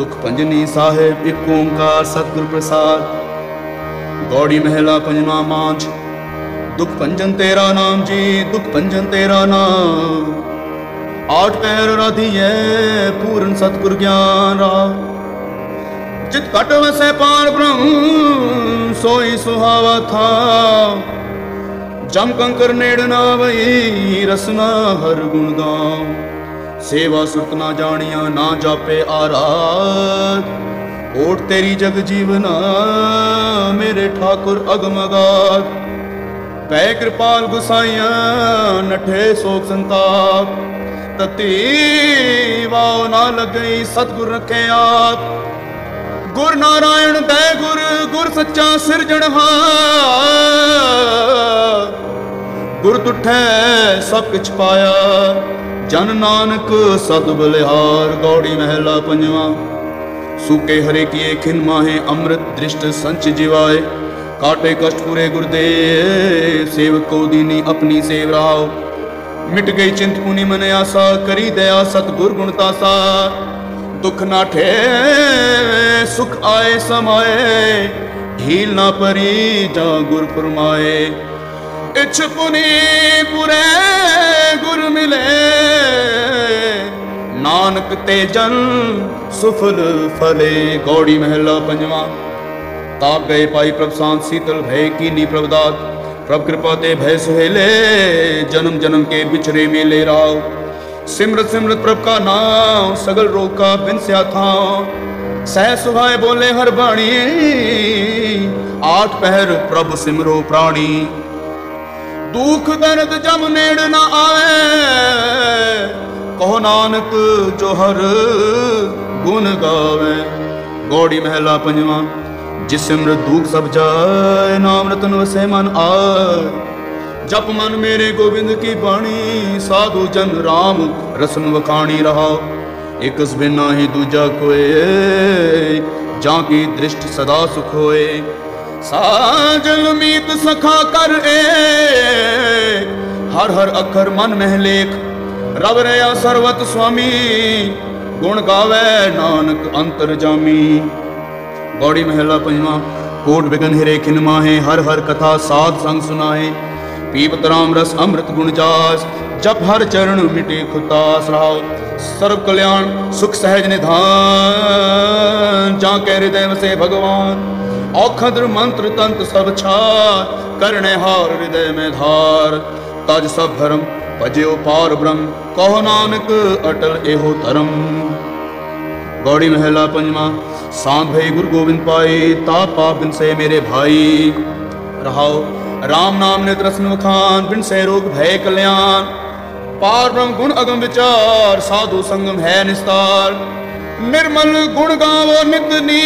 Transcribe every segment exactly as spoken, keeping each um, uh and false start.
दुख भंजनी साहिब एक ओंकार सतगुर प्रसाद। गौड़ी महला पंजवा मांझ। दुख भंजन तेरा नाम जी, दुख भंजन तेरा नाम। आठ पैर राधिए पूर्ण सतगुर ज्ञान राम। जित कट वसै पार ब्रह्म सोई सुहावा था। जम कंकर नेड़ ना वही रसना हर गुण गाँव। सेवा सुरत ना जानिया ना जापे आराध। ओट तेरी जग जीवना मेरे ठाकुर अगमगाध। पै कृपाल गुसाइया नठे शोक संताप। तती वाव ना लग गई सतगुर रखे आप। गुर नारायण दय गुर गुर सच्चा सिरजणहार। गुर तुठै सब किछ पाया जन नानक सत बलिहार। गौड़ी महला पंजवा। सूके हरे किए खिन माहे अमृत दृष्ट संच जिवाए। काटे कष्ट पूरे गुरदे सेवक को दीनी अपनी सेव राव। मिट गई चिंत पुनि मन आसा करी दया सतगुर गुणतासा। दुख नाठे सुख आए समाए ढील ना परी जा गुर फरमाए। इछ पुनि पुरे गुर मिले नानक ते जन सुफल फले। गौड़ी महला पंजवा। ताप गए पाई प्रभ शांत शीतल भय कीनी प्रभदात। प्रभ कृपा ते भय सुहेले जन्म जन्म के बिछरे मेले राव। सिमरत सिमरत प्रभ का नाम सगल रोग का बिन स्या था। सह सुभाए बोले हर बाणी आठ पहर प्रभ सिमरो प्राणी। दुख दर्द जम नेड़ न आवे कहो नानक जो हर गुण गावे। गौड़ी महला पंजवा। जिस सिमरत दुख सब जाए नाम रतन वसे मन आए। जप मन मेरे गोविंद की बाणी साधु जन राम रसन वखाणी रहा। एक बिना ही दूजा कोय जाकी दृष्ट सदा सुख होए। साजल मीत सखा कर ए हर हर अखर मन मह लेख। रब रया सर्वत स्वामी गुण गावे नानक अंतर जामी। गौड़ी महला पंजवा। कोट बिगन हिरे खिन माहे हर हर कथा साध संग सुनाए। पीपत राम रस अमृत गुण जास जप हर चरण मिटे खुदास रहाओ। सर्व कल्याण सुख सहज निधान जाके हृदय वसे भगवान। औखद्र मंत्र तंत्र सब छार करने हार हृदय में धार। तज सब धर्म भजो पार ब्रह्म कहो नानक अटल एहो धर्म। गौड़ी महला पंजवा। सांत भई गुरु गोविंद पाए ताप पाप बिन से मेरे भाई। रहाओ राम नाम नित रसन वखान बिन से रोग भय कल्याण। पार ब्रह्म गुण अगम विचार साधु संगम है निस्तार। निर्मल गुण गावो नित नी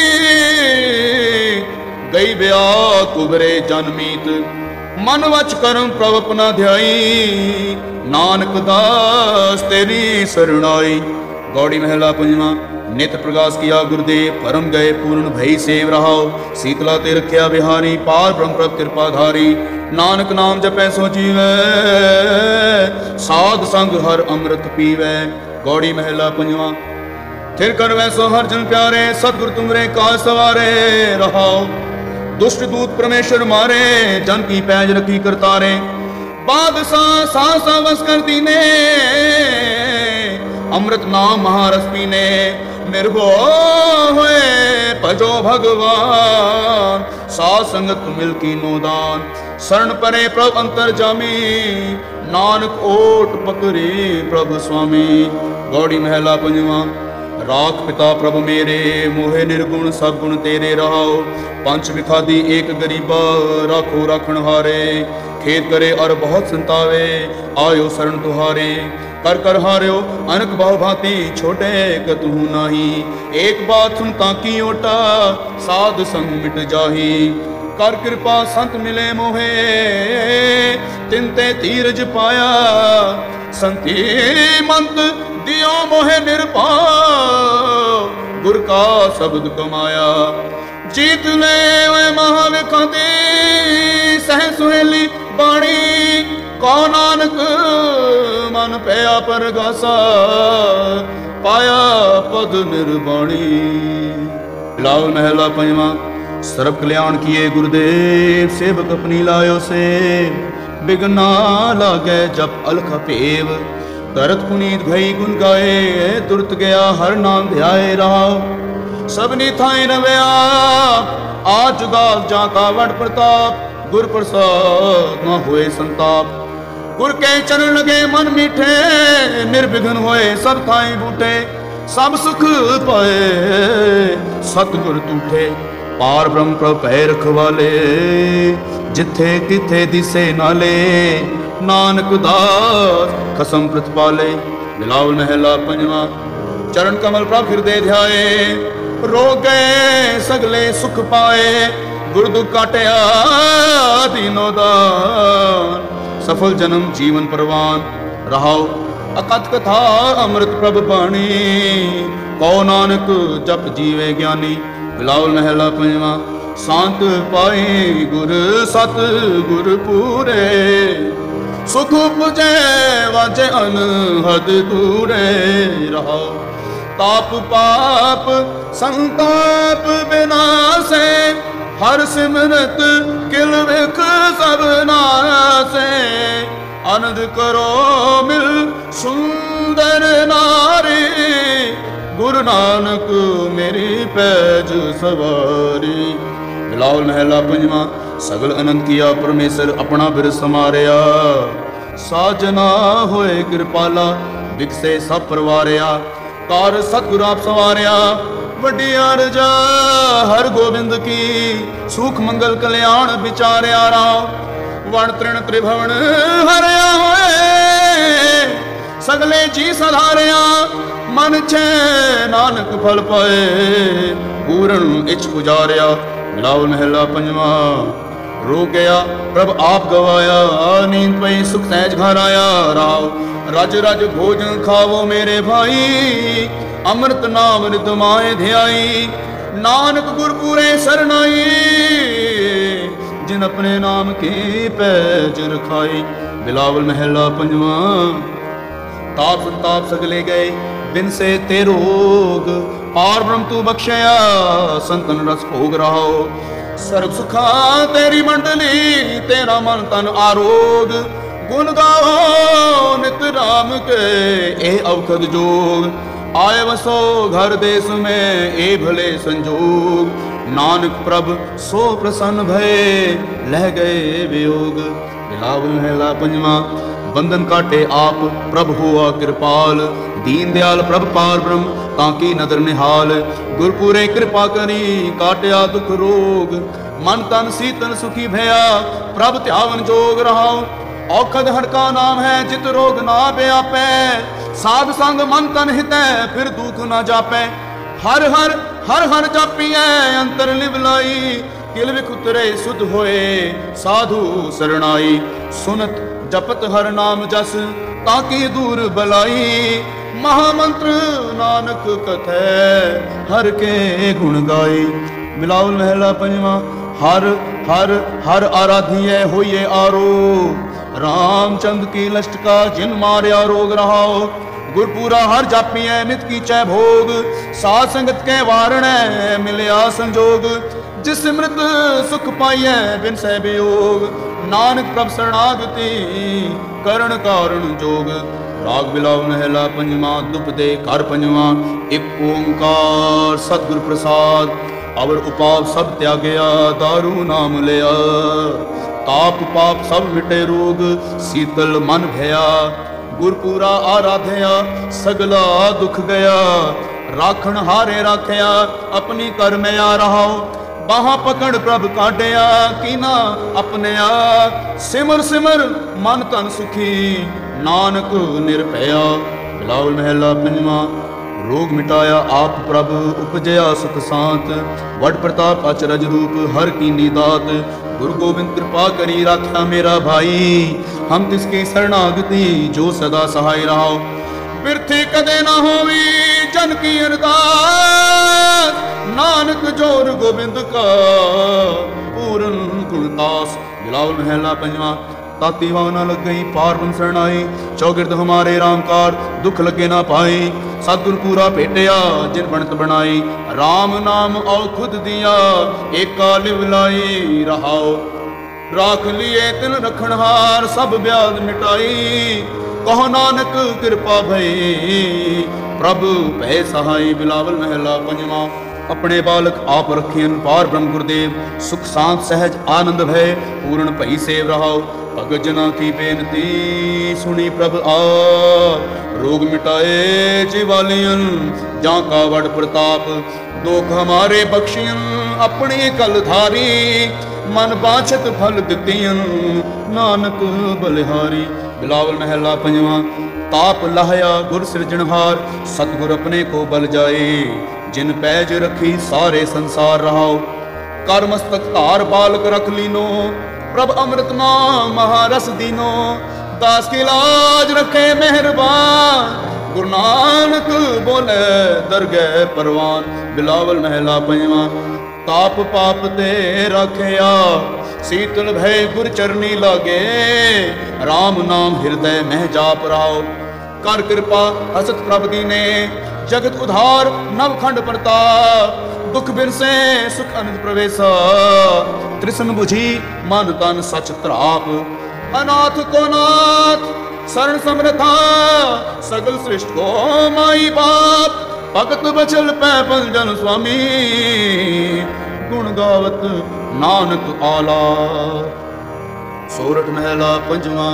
गई ब्या कुबरे जनमीत। मन वच करम प्रभ अपना ध्याई नानक दास तेरी सरणाई। गौड़ी महला पंजवा। नित प्रकाश किया गुरुदेव परम गए पूर्ण भई सेव रहाओ। शीतला ते रखिया बिहारी पार ब्रह्म प्रभ कृपाधारी। नानक नाम जपै सो जीवै साध संग हर अमृत पीवै। गौड़ी महला पंजवा। थिर कर वैसो हर जन प्यारे सतगुर तुमरे काज सवारे रहाओ। दुष्ट दूत परमेश्वर मारे जन की पैज रखी करतारे। बादशाह सासा बस कर दीने अमृत नाम महारस पीने। निर्भय हुए भजो भगवान साध संगत मिल की नोदान। शरण परे प्रभ अंतर जामी नानक ओट पकड़े प्रभु स्वामी। गौड़ी महला पंजवा। राख पिता प्रभु मेरे मोहे निर्गुण सब गुण तेरे रहाओ। पंच विखादी एक गरीबा राखो राखण हारे। खेद करे और बहुत संतावे आयो शरण तुहारे। कर कर हार्यो अनक बहु भांति छोटे कतहु नाही। एक बात सुन ताकी ओटा साध संग मिट जाही। कर कृपा संत मिले मोहे तिनते तीरज पाया। संति मंत दियो मोहे निरपाव गुर का शब्द कमाया। जीत ले वे महाविखाती सह सुहेली बाणी। कौ नानक मन पया परगासा पाया पद निर्वाणी। बिलावल महला पंजवा। सर्व कल्याण किए गुरुदेव, सेवक अपनी लायो से, बिगना लागे जप अलख भेव, करत पुनीत भई गुण गाए, तुरत गया हर नाम ध्याए रहाओ। सबनी थाई रवया आज जुगाल जा का वड प्रताप, गुर प्रसाद न होए संताप। गुर के चरण लगे मन मीठे, निर्विघ्न होए सब थाई बूटे, सब सुख पाए सतगुर तूठे। पार ब्रह्म प्रभ भय रखवाले, जिथे किथे दिसे नाले, नानक दास खसम प्रतिपाले। बिलावल महला पंजवा। चरण कमल प्रभ हृदय ध्याए, रोग गए सगले सुख पाए, गुर दुख काटिया दीनो दान, सफल जन्म जीवन परवान रहाओ। अकथ कथा अमृत प्रभ बाणी, कौ नानक जप जीवे ज्ञानी। बिलावल महला पंजवा। शांत पाए गुर सत गुर पूरे, सुख पुजे वाजे अनहद दूरे रहो। ताप पाप संताप विनाशे, हर सिमरत किल विख सब नासे। आनंद करो मिल सुंदर नारी, गुरु नानक मेरी पैज सवारी। बिलावल महला पंजवा। सगल आनंद किया परमेश्वर अपना बिर समारिया, साजना होए कृपाला विकसे सब परवारिया। कार सतगुर आप सवारिया, वड्डी अरजा हर गोबिंद की, सुख मंगल कल्याण विचारिया राव। वण तृण त्रिभुवन हरिया होए, सगले जी सधारिया, मन छे नानक फल पाए, पूरण इच पुजारिया। बिलावल महला पंजवा। रो गया प्रभ आप गवाया, नींद पई सुख सहज घर आया राव। रज रज भोजन खावो मेरे भाई, अमृत नाम रिदमाए ध्याई। नानक गुरपुरे सरनाई, जिन अपने नाम की पैज रखाई। बिलावल महला पंजवा। ताप संताप सगले गए बिन से ते रोग, पार ब्रह्म तू बख्शया संतन रस भोग रहो। सर्व सुखा तेरी मंडली, तेरा मन तन आरोग। गुण गाओ नित राम के ए अवखद जोग, आए वसो घर देश में ए भले संजोग। नानक प्रभ सो प्रसन्न भय, लह गए वियोग। बिलावल महला पंजवा। बंधन काटे आप प्रभ हुआ कृपाल, दीन दयाल प्रभ पार ब्रह्म ताकि नदर निहाल। गुरपुरे कृपा करी काटिया दुख रोग, मन तन शीतल सुखी भया प्रभ ध्यावन जोग रहाओ। औखद हड़का नाम है जित रोग ना व्यापै, साध संग मन तन हितै फिर दुख ना जापै। हर हर हर हर जापिए अंतर लिवलाई, किल विख उतरे सुध होए साधु शरणाई। सुनत जपत हर नाम जस ताकि दूर बलाई, महामंत्र नानक कथै हर के गुण गाई। बिलावल महला पंजवा। हर हर हर आराधिए होइए आरो, रामचंद्र की लष्ट का जिन मार्या रोग रहाओ। गुरपुरा हर जापिए नित की चै भोग, साध संगत के वारण मिलया संजोग। जिस मृत सुख पाइए बिन सह वियोग, नानक प्रभ शरणागति करण कारण जोग। राग बिलावल महला पंजवा। दुप दे कर पंजवा। एक ओंकार सतगुर प्रसाद, अवर उपाप सब त्यागया, दारू नाम लिया। ताप पाप सब मिटे रोग, शीतल मन भया। गुरपुरा आराध्या सगला दुख गया, राखण हारे राख्या अपनी कर में आ रहा। बाहा पकड़ प्रभ काटिया कीना अपने आ। सिमर सिमर मन तन सुखी नानक निर्भया। बिलावल महला पंजवा। रोग मिटाया आप प्रभ उपजया सुख सांत, वड प्रताप अचरज रूप हर कीनी दात। गुरु गोविंद कृपा करी राख्या मेरा भाई, हम तिसकी शरणागति जो सदा सहाय रहो। बिरथी कदे ना होवी जन की अरदास, नानक जोर गोविंद का पूरन गुणदास। बिलावल महला पंजवा। ताती वाह न लग गई, पार ब्रह्म शरण आई। चौगिरद हमारे रामकार, दुख लगे ना पाई। सतगुर पूरा भेटिया, जिन बनत बनाई। राम नाम औ खुद दिया, एका लिव लाई। रहाओ राख लिए तिल रखनहार, सब ब्याज मिटाई। कहो नानक कृपा भई, प्रभु भय सहाय। बिलावल महला पंजवा। अपने बालक आप रखियन, पार ब्रह्म गुरुदेव। सुख शांत सहज आनंद भय, पूर्ण भई सेव रहाओ। भगत जना की बेनती, सुनी प्रभ आप। रोग मिटाए जिवालियन, जा का वड प्रताप। दुख हमारे बख्शियन, अपनी कल धारी। मन बाछत फल दितियन, नानक बलिहारी। बिलावल महला पंजवा। ताप लाहया गुर सिरजनहार, सतगुर अपने को बल जाए। जिन पैज रखी सारे संसार रहाओ। कर मस्तक धार बालक रख लीनो, प्रभ अमृत नाम महारस दीनो। दास की लाज रखे मेहरबान, गुरु नानक बोले दरगह परवान। बिलावल महला पंजवा। ताप पाप ते रखया, शीतल भय गुर चरनी लागे। राम नाम हृदय में जाप रहाओ। कर कृपा हसत प्रभ दीने, जगत उधार नवखंड प्रताप। दुख बिरसे सुख अनंत प्रवेशा, तृष्ण बुझी मन तन सच त्राप। अनाथ को नाथ शरण समरथा, सगल सृष्ट को माई बाप। भगत बचल पै पंजन स्वामी, गुण गावत नानक आला। सोरठ महला पंजवा।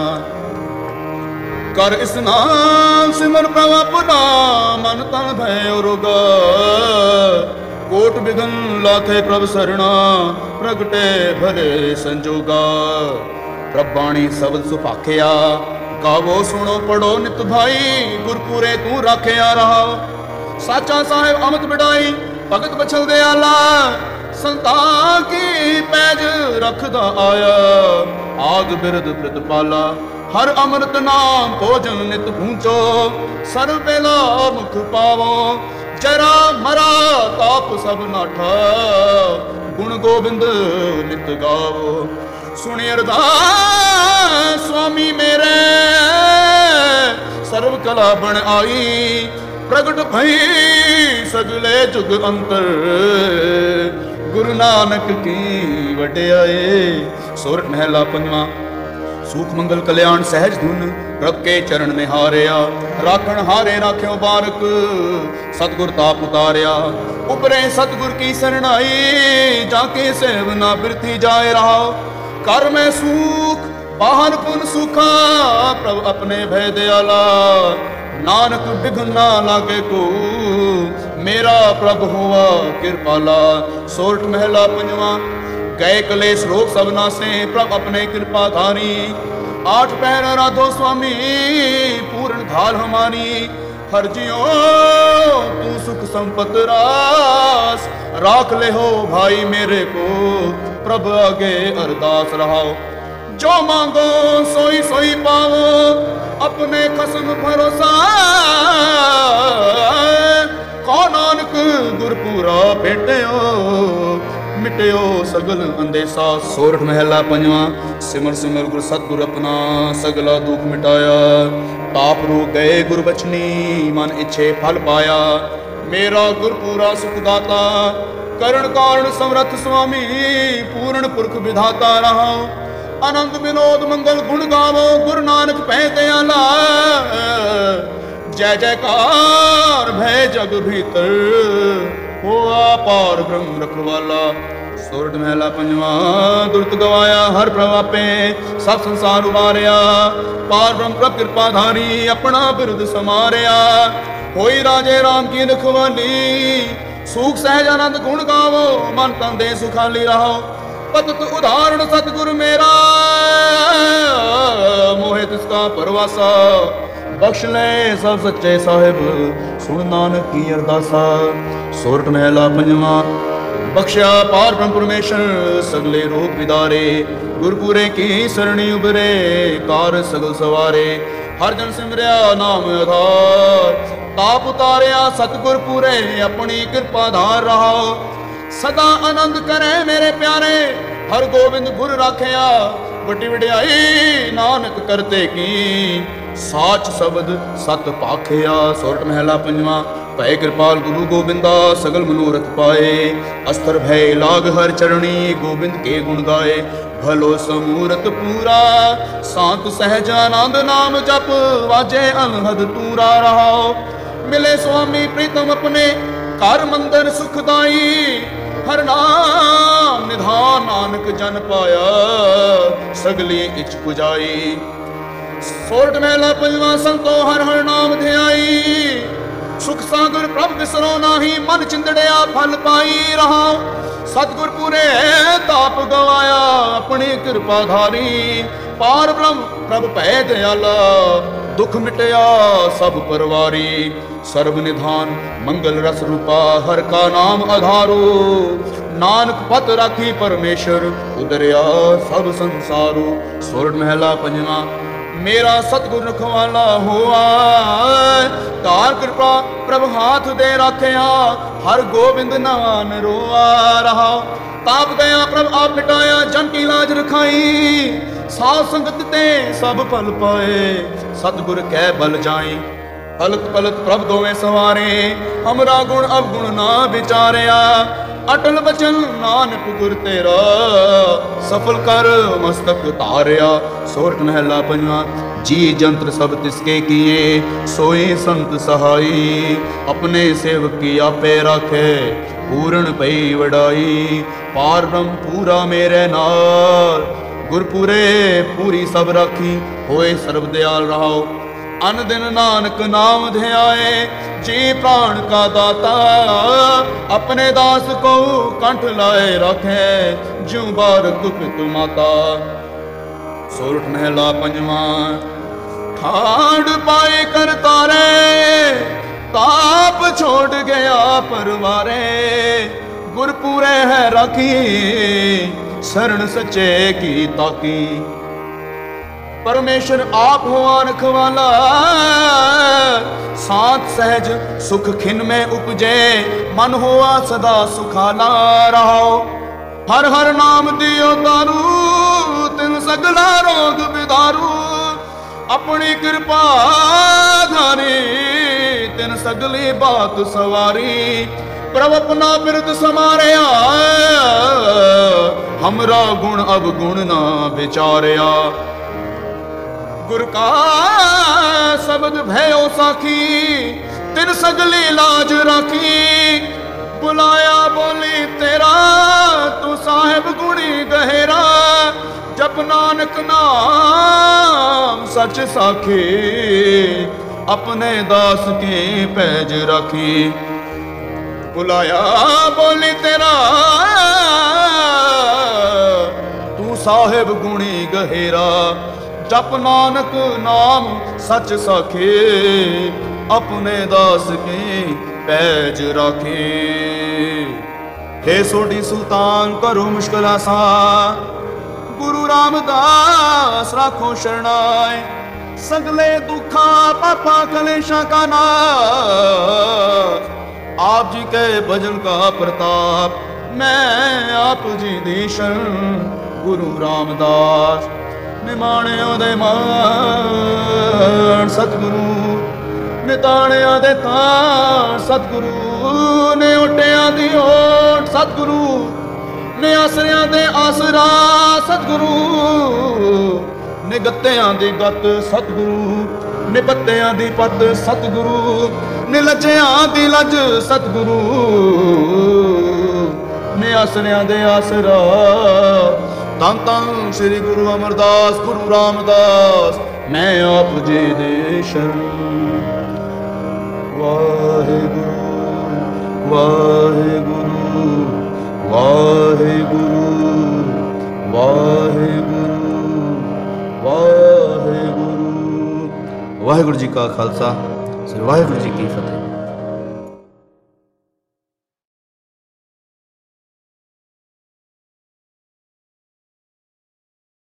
कर स्नान सिमर प्रभ अपना, मन तन भयो रोगा। कोट बिघन लाथे प्रभ सरना, प्रगटे भले संजोगा। प्रभाणी शब्द सुभाखिया, गावो सुनो पढ़ो नित भाई। गुरपुरे तू राखिया रहा, साचा साहेब अमत बिड़ाई। भगत बछल दयाला, संतान की पैज रखदा आया। आग बिरद प्रतिपाला, हर अमृत नाम भोजन नित पूछो। सर्व बेला मुख पावो, जरा मरा ताप सब नाठा। गुण गोविंद नित गावो, सुनि अरदास स्वामी मेरे। सर्व कला बन आई, प्रगट भई सगले जुग अंतर। गुरु नानक की वड्याई। सोरठ महला पंजवा। सुख मंगल कल्याण सहज धुन, प्रभ के चरण में हारिया। राखण हारे राख्यो बारक, सतगुर ताप उतारिया। उपरे सतगुर की शरणाई, जाके सेवना बिरथी जाए रहा। कर में सुख बाहर पुन सुखा, प्रभ अपने भय दयाला। नानक बिघन ना लागे को, मेरा प्रभ हुआ कृपाला। सोरठ महला पंजवा। गए कलेश रोग सबना से, प्रभ अपने कृपा धारी। आठ पहर राधो स्वामी, पूर्ण धाल हमारी। हर जियो तू सुख संपत रास, राख ले हो भाई मेरे को। प्रभ आगे अरदास रहाओ, जो मांगो सोई सोई पाओ। अपने खसम भरोसा, कौ नानक गुरपुरा भेटयो। मिटयो सगल अंदेसा। सोरठ महला पंजवा। सिमर सिमर गुर सतगुर अपना, सगला दुख मिटाया। ताप रो गए गुर बचनी, मन इच्छे फल पाया। मेरा गुरपुरा सुखदाता, करण कारण समर्थ स्वामी। पूर्ण पुरख विधाता रहा, आनंद विनोद मंगल गुण गावो। गुरु नानक पै दयाला, जय जयकार भय जग भीतर। हो पार ब्रह्म रखवाला। सोरठ महला पंजवा। दुर्त गवाया हर प्रभापे, सब संसार उबारिया। पार ब्रह्म प्रभ कृपा धारी, अपना बिरुद समारिया। होई राजे राम की रखवाली, सुख सहज आनंद गुण गावो। मन तन दे सुखाली रहो, पतत उदाहरण सतगुरु मेरा। मोहे तिसका परवासा, बख्श ले सब सच्चे साहिब। सुन नानक की अरदासा। सोरठ महला पंजवा। बख्शा पार ब्रह्म परमेश्वर, सगले रूप विदारे। गुरपुरे की सरणी उबरे, कार सगल सवारे। हर जन सिमरिया नाम आधार, ताप उतारिया सतगुर पूरे। अपनी कृपा धार रहा, सदा आनंद करे मेरे प्यारे। हर गोविंद गुर राखिया, वटी वड्याई नानक करते की। साच शब्द सत पाखिया। सोरठ महला पंजवा। भय कृपाल गुरु गोबिंदा सगल मनोरथ पाए। अस्तर भय लाग हर चरणी गोबिंद के गुण गाए। भलो समूरत पूरा शांत सहज आनंद नाम जप वाजे अनहद तूरा रहाओ। मिले स्वामी प्रीतम अपने घर मंदिर सुखदाई। हर नाम निधान नानक जन पाया सगली इच पुजाई। सोरठ महला पंजवा। संतो हर हर नाम ध्याई। सुख सागर प्रभ विसरो नाही मन चिंदड़िया फल पाई रहा। सतगुर पूरे ताप गवाया अपनी कृपा धारी। पार ब्रह्म प्रभ भय दयाला दुख मिटया सब परवारी। सर्व निधान मंगल रस रूपा हर का नाम आधारो। नानक पत राखी परमेश्वर उदरिया सब संसारो। सोरठ महला पंजवा। मेरा सतगुर रखवाला होआ तार कृपा प्रभ हाथ दे राखिया। हर गोबिंद नान रोआ रहा। ताप गया प्रभ आप मिटाया जन की लाज रखाई। साध संगत ते सब फल पाए सतगुर कै बल जाई। पलक पलक प्रभ दोवें सवारे हमरा गुण अवगुण ना विचारिया। अटल बचन नानक गुर तेरा सफल कर मस्तक तारिया। सोरठ महला पंजवा। जी जंत्र सब तिसके किए सोए संत सहाई। अपने सेवक की आपे राखे पूर्ण पई वडाई। पार ब्रह्म पूरा मेरे नाल गुरपुरे पूरी सब राखी। होए सर्व दयाल रहाओ। अन दिन नानक नाम ध्याए जी प्राण का दाता। अपने दास को कंठ लाए रखे ज्यों बारक पितु माता। सोरठ महला पंजवा। ठाड़ पाए कर तारे ताप छोड़ गया परवारे। गुरपुरे है राखी शरण सच्चे की ताकी। परमेश्वर आप हुआ रखवाला साथ सहज सुख खिन में उपजे। मन हुआ सदा सुखाला रहो। हर हर नाम दियो दारू तिन सगला रोग बिदारू। अपनी कृपा धारी तिन सगली बात सवारी। प्रभ अपना बिरद समारिया हमरा गुण अवगुण ना विचारिया। गुर का शब्द भयो साखी तिन सगली लाज राखी। बुलाया बोली तेरा तू साहिब गुणी गहेरा। जप नानक नाम सच साखी अपने दास के पैज राखी। बुलाया बोली तेरा तू साहिब गुणी गहेरा। जप नानक नाम सच सखे अपने दास के पैज राखे। हे सोडी सुल्तान करो मुश्किल आसान। गुरु रामदास राखो शरणाए। सगले दुखा पापा कलेशा का नाश। आप जी के भजन का प्रताप मैं आप जी दी शरण। गुरु रामदास निमाणिया दे मान सतगुरु। निताणिया दे ताण सतगुरु। ने ओटिया दी ओट सतगुरु। ने आसरिया दे आसरा सतगुरु। ने गत्तियां दी गत सतगुरु। ने पत्तियां दी पत सतगुरु। ने लज्जियां दी लज सतगुरु। ने आसरिया दे आसरा। धन धन श्री गुरु अमरदास गुरु रामदास मैं आप जी दे शरण। वाहेगुरु वाहेगुरु वाहेगुरु वाहेगुरु वाहेगुरु। वाहेगुरु जी का खालसा श्री वाहेगुरु जी की फतेह।